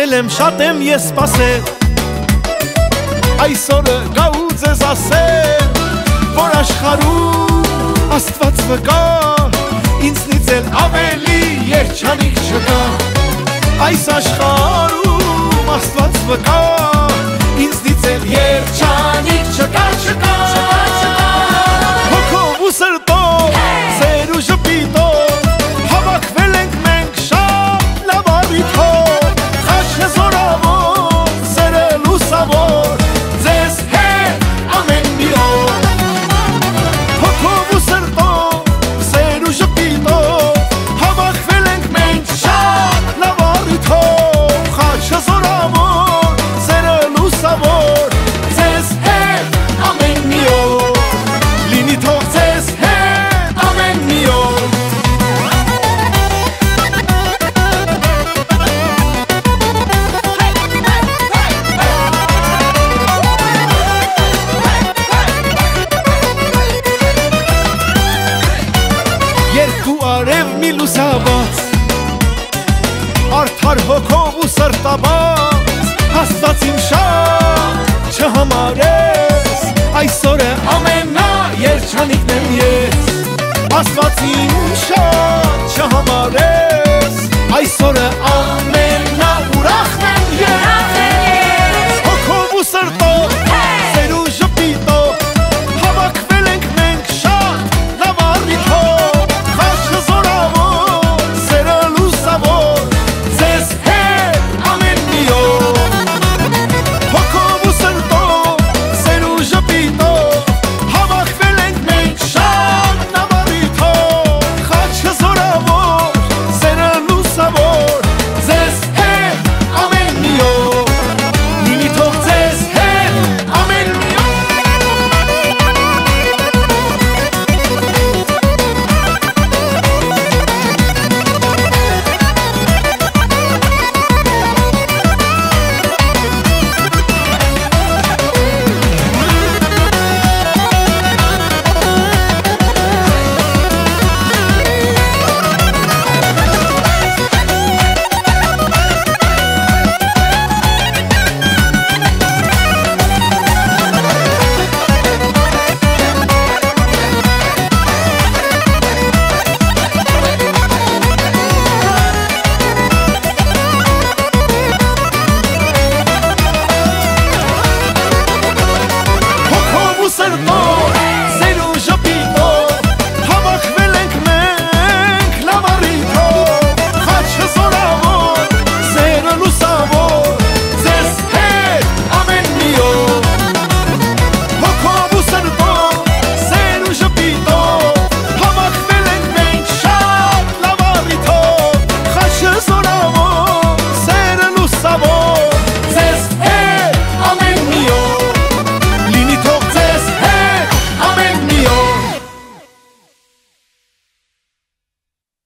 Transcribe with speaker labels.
Speaker 1: Եկել եմ շատ եմ ես սպասել Այսօրը գա ու ձեզ ասել Որ աշխարհում Աստված վկա Ինձնից էլ ավելի երջանիկ չկա Այս աշխարհում Աստված վկա Ինձնից էլ երջանիկ չկա Հոգով ու սրտով Սեր ու ժպիտով Հավաքվել ենք մենք շատ լավ առիթով Խաչը զորավոր Սերը լուսավոր Ձեզ հետ ամեն մի օր Հոգով ու սրտով Սեր ու ժպիտով Հավաքվել ենք մենք շատ լավ առիթով Խաչը զորավոր Սերը լուսավոր Ձեզ հետ ամեն մի օր Լինի թող ձեզ հետ ամեն մի օր Երկու արև մի լուսաբաց Արդար հոգով ու սրտաբաց Աստված իմ շատ չհամարես Այսօր է ամենաերջանիկն եմ ես Աստված իմ շատ չհամարես Այսօր է ամենաուրախն եմ ես Հոգով ու սրտով